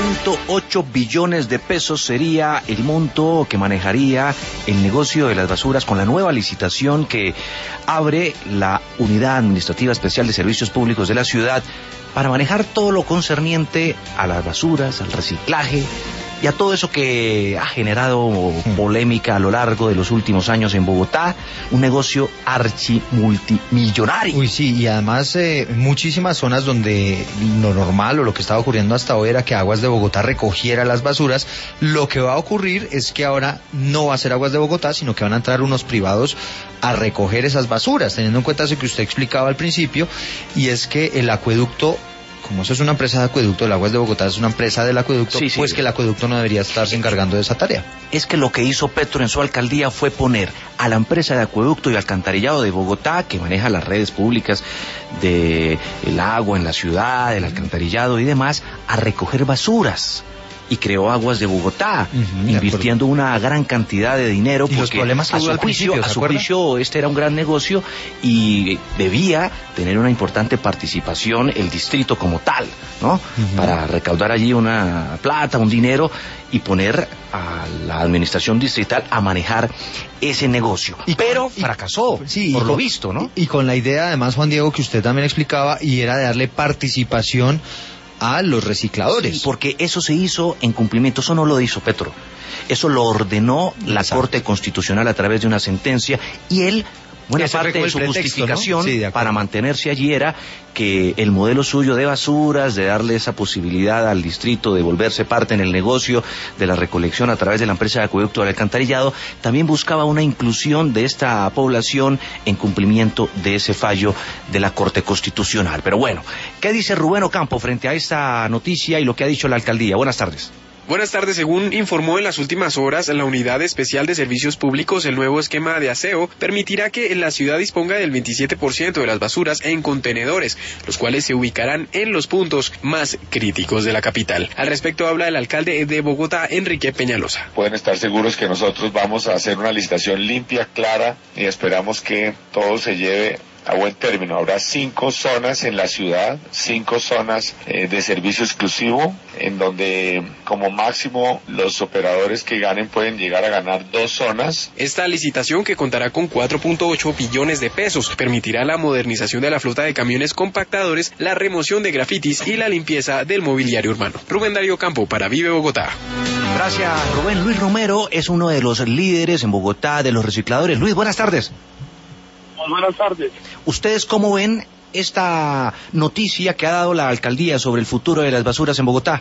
4.8 billones de pesos sería el monto que manejaría el negocio de las basuras con la nueva licitación que abre la Unidad Administrativa Especial de Servicios Públicos de la ciudad para manejar todo lo concerniente a las basuras, al reciclaje y a todo eso que ha generado polémica a lo largo de los últimos años en Bogotá, un negocio archimultimillonario. Uy, sí, y además muchísimas zonas donde lo normal o lo que estaba ocurriendo hasta hoy era que Aguas de Bogotá recogiera las basuras. Lo que va a ocurrir es que ahora no va a ser Aguas de Bogotá, sino que van a entrar unos privados a recoger esas basuras, teniendo en cuenta eso que usted explicaba al principio, y es que el acueducto, como eso es una empresa de acueducto, el Aguas de Bogotá es una empresa del acueducto, sí, pues que el acueducto no debería estarse encargando de esa tarea. Es que lo que hizo Petro en su alcaldía fue poner a la empresa de acueducto y alcantarillado de Bogotá, que maneja las redes públicas del agua en la ciudad, el alcantarillado y demás, a recoger basuras. Y creó Aguas de Bogotá, invirtiendo una gran cantidad de dinero, porque los problemas que a su juicio este era un gran negocio y debía tener una importante participación el distrito como tal, ¿no? Para recaudar allí una plata, un dinero y poner a la administración distrital a manejar ese negocio. Pero fracasó, sí, por lo visto, ¿no? Y con la idea, además, Juan Diego, que usted también explicaba, y era de darle participación a los recicladores. Sí, porque eso se hizo en cumplimiento, eso no lo hizo Petro, eso lo ordenó la Corte Constitucional a través de una sentencia, y él, buena parte de su justificación, ¿no? Sí, para mantenerse allí era que el modelo suyo de basuras, de darle esa posibilidad al distrito de volverse parte en el negocio de la recolección a través de la empresa de acueducto del alcantarillado, también buscaba una inclusión de esta población en cumplimiento de ese fallo de la Corte Constitucional. Pero bueno, ¿qué dice Rubén Ocampo frente a esta noticia y lo que ha dicho la alcaldía? Buenas tardes. Buenas tardes. Según informó en las últimas horas la Unidad Especial de Servicios Públicos, el nuevo esquema de aseo permitirá que la ciudad disponga del 27% de las basuras en contenedores, los cuales se ubicarán en los puntos más críticos de la capital. Al respecto habla el alcalde de Bogotá, Enrique Peñalosa. Pueden estar seguros que nosotros vamos a hacer una licitación limpia, clara, y esperamos que todo se lleve a buen término. Habrá 5 zonas en la ciudad, 5 zonas de servicio exclusivo, en donde como máximo los operadores que ganen pueden llegar a ganar 2 zonas. Esta licitación, que contará con 4.8 billones de pesos, permitirá la modernización de la flota de camiones compactadores, la remoción de grafitis y la limpieza del mobiliario urbano. Rubén Darío Campo para Vive Bogotá. Gracias, Rubén. Luis Romero es uno de los líderes en Bogotá de los recicladores. Luis, buenas tardes. Buenas tardes. ¿Ustedes cómo ven esta noticia que ha dado la alcaldía sobre el futuro de las basuras en Bogotá?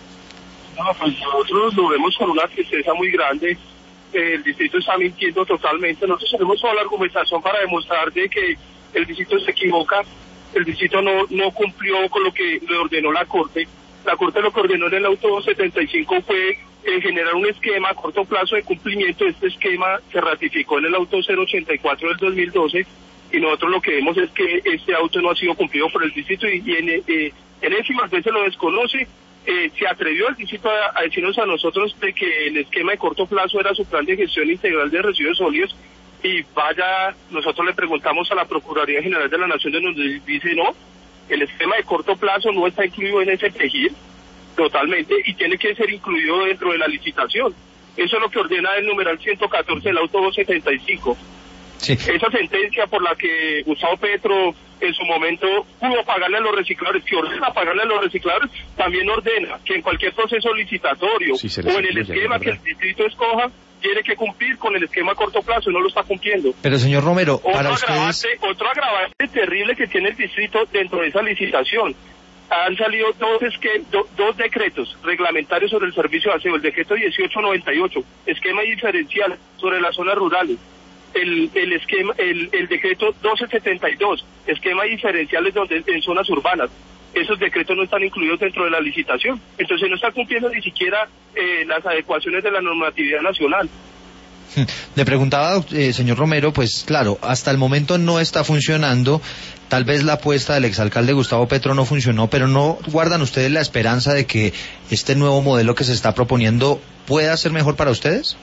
No, pues nosotros lo vemos con una tristeza muy grande. El distrito está mintiendo totalmente. Nosotros tenemos toda la argumentación para demostrar de que el distrito se equivoca. El distrito no cumplió con lo que le ordenó la Corte. La Corte lo que ordenó en el auto 75 fue generar un esquema a corto plazo de cumplimiento. Este esquema se ratificó en el auto 084 del 2012 y nosotros lo que vemos es que este auto no ha sido cumplido por el distrito y enésimas veces lo desconoce. Se atrevió el distrito a decirnos a nosotros de que el esquema de corto plazo era su plan de gestión integral de residuos sólidos, y nosotros le preguntamos a la Procuraduría General de la Nación, de donde dice no, el esquema de corto plazo no está incluido en ese PEGIR totalmente y tiene que ser incluido dentro de la licitación. Eso es lo que ordena el numeral 114 del auto 275. Sí. Esa sentencia por la que Gustavo Petro en su momento pudo pagarle a los recicladores, que ordena pagarle a los recicladores, también ordena que en cualquier proceso licitatorio o en el esquema que el distrito escoja, tiene que cumplir con el esquema a corto plazo y no lo está cumpliendo. Pero señor Romero, otro agravante terrible que tiene el distrito dentro de esa licitación. Han salido dos decretos reglamentarios sobre el servicio de aseo, el decreto 1898, esquema diferencial sobre las zonas rurales, el decreto 1272, esquema diferenciales en zonas urbanas. Esos decretos no están incluidos dentro de la licitación, entonces no está cumpliendo ni siquiera las adecuaciones de la normatividad nacional. Le preguntaba, señor Romero, pues claro, hasta el momento no está funcionando. Tal vez la apuesta del exalcalde Gustavo Petro no funcionó, pero ¿no guardan ustedes la esperanza de que este nuevo modelo que se está proponiendo pueda ser mejor para ustedes?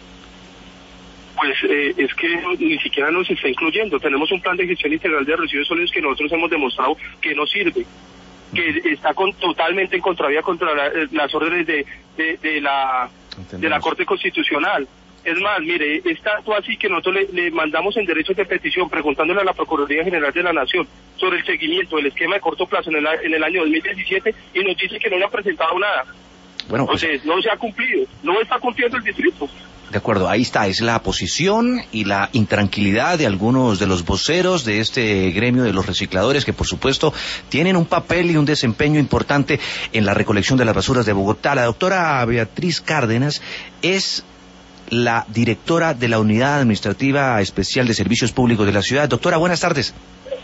Pues es que ni siquiera nos está incluyendo. Tenemos un plan de gestión integral de residuos sólidos que nosotros hemos demostrado que no sirve. que está totalmente en contravía contra las órdenes de la Corte Constitucional. Es más, mire, es tanto así que nosotros le mandamos en derechos de petición preguntándole a la Procuraduría General de la Nación sobre el seguimiento del esquema de corto plazo en el año 2017 y nos dice que no le ha presentado nada. Bueno, pues, entonces no se ha cumplido, no está cumpliendo el distrito. De acuerdo, ahí está, es la posición y la intranquilidad de algunos de los voceros de este gremio de los recicladores que por supuesto tienen un papel y un desempeño importante en la recolección de las basuras de Bogotá. La doctora Beatriz Cárdenas es la directora de la Unidad Administrativa Especial de Servicios Públicos de la ciudad. Doctora, buenas tardes.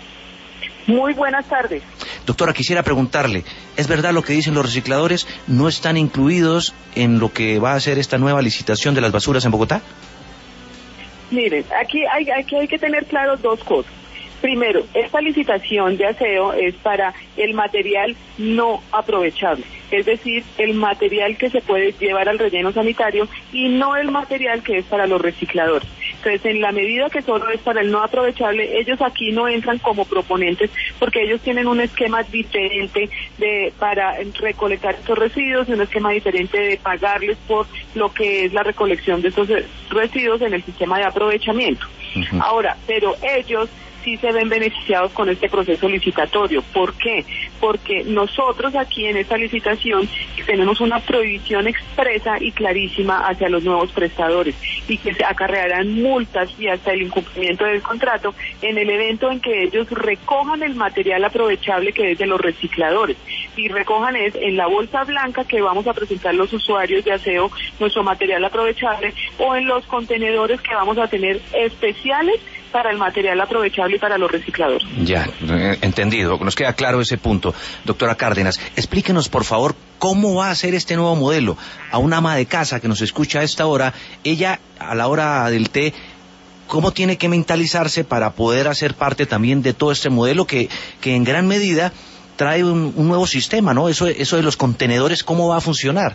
Muy buenas tardes. Doctora, quisiera preguntarle, ¿es verdad lo que dicen los recicladores? ¿No están incluidos en lo que va a ser esta nueva licitación de las basuras en Bogotá? Miren, aquí hay que tener claro dos cosas. Primero, esta licitación de aseo es para el material no aprovechable, es decir, el material que se puede llevar al relleno sanitario y no el material que es para los recicladores. Entonces, en la medida que solo es para el no aprovechable, ellos aquí no entran como proponentes porque ellos tienen un esquema diferente para recolectar estos residuos, un esquema diferente de pagarles por lo que es la recolección de estos residuos en el sistema de aprovechamiento. Uh-huh. Ahora, pero ellos sí se ven beneficiados con este proceso licitatorio. ¿Por qué? Porque nosotros aquí en esta licitación tenemos una prohibición expresa y clarísima hacia los nuevos prestadores y que se acarrearán multas y hasta el incumplimiento del contrato en el evento en que ellos recojan el material aprovechable que es de los recicladores y recojan es en la bolsa blanca que vamos a presentar los usuarios de aseo nuestro material aprovechable o en los contenedores que vamos a tener especiales para el material aprovechable y para los recicladores. Ya, entendido. Nos queda claro ese punto. Doctora Cárdenas, explíquenos, por favor, cómo va a ser este nuevo modelo. A una ama de casa que nos escucha a esta hora, ella, a la hora del té, ¿cómo tiene que mentalizarse para poder hacer parte también de todo este modelo que en gran medida trae un nuevo sistema, ¿no? Eso de los contenedores, ¿cómo va a funcionar?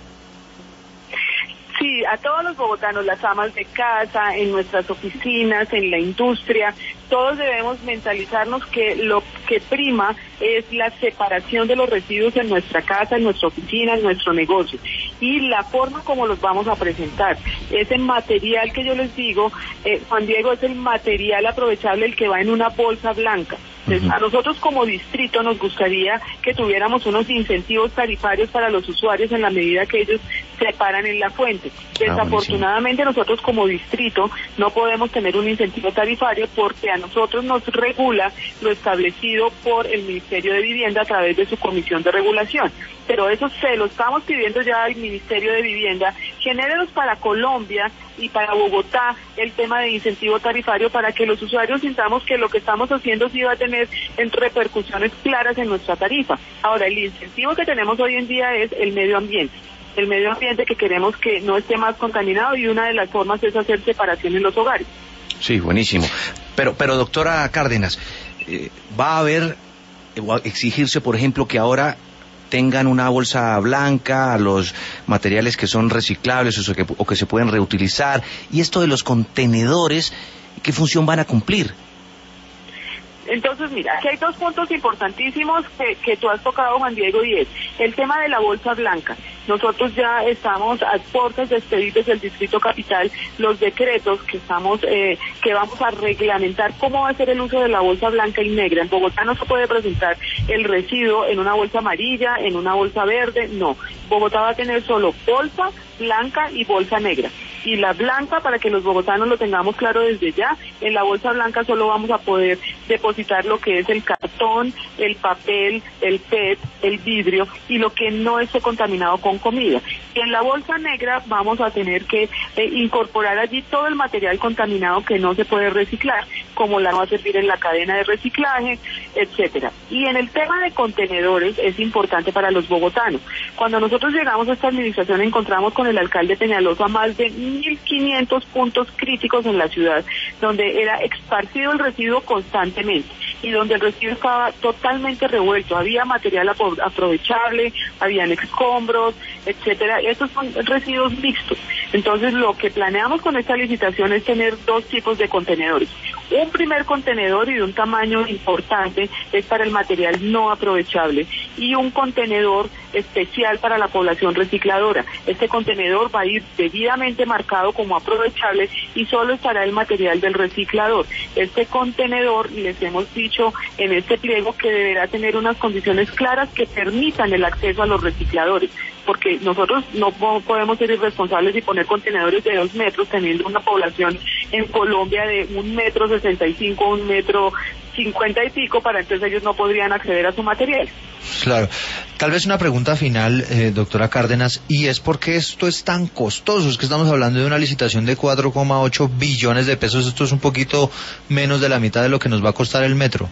Sí, a todos los bogotanos, las amas de casa, en nuestras oficinas, en la industria, todos debemos mentalizarnos que lo que prima es la separación de los residuos en nuestra casa, en nuestra oficina, en nuestro negocio. Y la forma como los vamos a presentar. Ese material que yo les digo, Juan Diego, es el material aprovechable, el que va en una bolsa blanca. Entonces, a nosotros como distrito nos gustaría que tuviéramos unos incentivos tarifarios para los usuarios en la medida que ellos separan en la fuente. Desafortunadamente nosotros como distrito no podemos tener un incentivo tarifario porque a nosotros nos regula lo establecido por el Ministerio de Vivienda a través de su comisión de regulación. Pero eso se lo estamos pidiendo ya al Ministerio de Vivienda, genérenos para Colombia y para Bogotá el tema de incentivo tarifario para que los usuarios sintamos que lo que estamos haciendo sí va a tener repercusiones claras en nuestra tarifa. Ahora, el incentivo que tenemos hoy en día es el medio ambiente. El medio ambiente que queremos que no esté más contaminado y una de las formas es hacer separación en los hogares. Sí, buenísimo. Pero doctora Cárdenas, ¿va a haber, exigirse, por ejemplo, que ahora tengan una bolsa blanca, los materiales que son reciclables o que se pueden reutilizar? Y esto de los contenedores, ¿qué función van a cumplir? Entonces, mira, aquí hay dos puntos importantísimos que tú has tocado, Juan Diego, y es el tema de la bolsa blanca. Nosotros ya estamos a puertas de expedir desde el Distrito Capital los decretos que vamos a reglamentar cómo va a ser el uso de la bolsa blanca y negra. En Bogotá no se puede presentar el residuo en una bolsa amarilla, en una bolsa verde, no. Bogotá va a tener solo bolsa blanca y bolsa negra. Y la blanca, para que los bogotanos lo tengamos claro desde ya, en la bolsa blanca solo vamos a poder depositar lo que es el cartón, el papel, el PET, el vidrio y lo que no esté contaminado con comida. Y en la bolsa negra vamos a tener que incorporar allí todo el material contaminado que no se puede reciclar, como la no va a servir en la cadena de reciclaje, etcétera. Y en el tema de contenedores es importante para los bogotanos. Cuando nosotros llegamos a esta administración encontramos con el alcalde Peñalosa más de 1.500 puntos críticos en la ciudad, donde era esparcido el residuo constantemente y donde el residuo estaba totalmente revuelto. Había material aprovechable, habían escombros, etcétera. Estos son residuos mixtos. Entonces, lo que planeamos con esta licitación es tener dos tipos de contenedores. Un primer contenedor y de un tamaño importante es para el material no aprovechable y un contenedor especial para la población recicladora. Este contenedor va a ir debidamente marcado como aprovechable y solo estará el material del reciclador. Este contenedor, les hemos dicho en este pliego, que deberá tener unas condiciones claras que permitan el acceso a los recicladores, porque nosotros no podemos ser irresponsables y poner contenedores de 2 metros teniendo una población en Colombia de 1,65 m, 1,50 m y pico, para entonces ellos no podrían acceder a su material. Claro. Tal vez una pregunta final, doctora Cárdenas, y es ¿por qué esto es tan costoso? Es que estamos hablando de una licitación de 4,8 billones de pesos, esto es un poquito menos de la mitad de lo que nos va a costar el metro.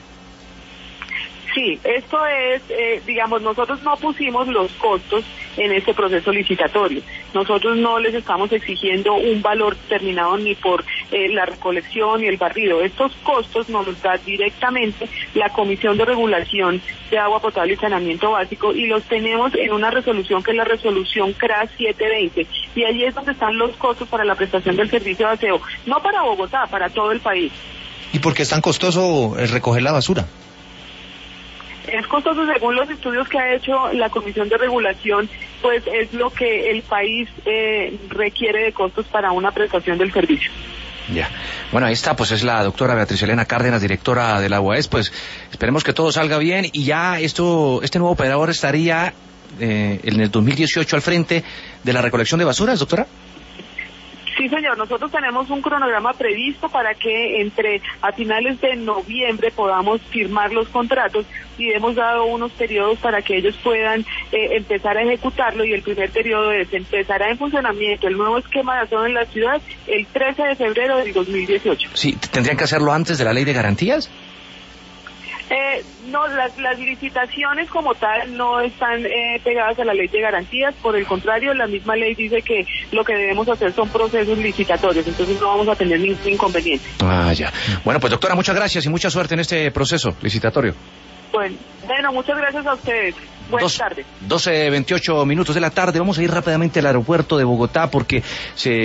Sí, esto es, digamos, nosotros no pusimos los costos en este proceso licitatorio. Nosotros no les estamos exigiendo un valor determinado ni por la recolección ni el barrido. Estos costos nos los da directamente la Comisión de Regulación de Agua Potable y Saneamiento Básico y los tenemos en una resolución que es la resolución CRA 720 y allí es donde están los costos para la prestación del servicio de aseo, no para Bogotá, para todo el país. ¿Y por qué es tan costoso recoger la basura? Es costoso según los estudios que ha hecho la Comisión de Regulación, pues es lo que el país requiere de costos para una prestación del servicio. Ya. Bueno, ahí está, pues es la doctora Beatriz Elena Cárdenas, directora de la UAES, pues esperemos que todo salga bien y ya este nuevo operador estaría en el 2018 al frente de la recolección de basuras, doctora. Sí, señor, nosotros tenemos un cronograma previsto para que a finales de noviembre podamos firmar los contratos y hemos dado unos periodos para que ellos puedan empezar a ejecutarlo y el primer periodo empezará en funcionamiento el nuevo esquema de aseo en la ciudad el 13 de febrero del 2018. Sí, ¿tendrían que hacerlo antes de la ley de garantías? No, las licitaciones como tal no están pegadas a la ley de garantías, por el contrario, la misma ley dice que lo que debemos hacer son procesos licitatorios, entonces no vamos a tener ningún inconveniente. Ah, ya. Bueno, pues doctora, muchas gracias y mucha suerte en este proceso licitatorio. Bueno, muchas gracias a ustedes. Buenas tardes. 12:28 de la tarde, vamos a ir rápidamente al aeropuerto de Bogotá porque se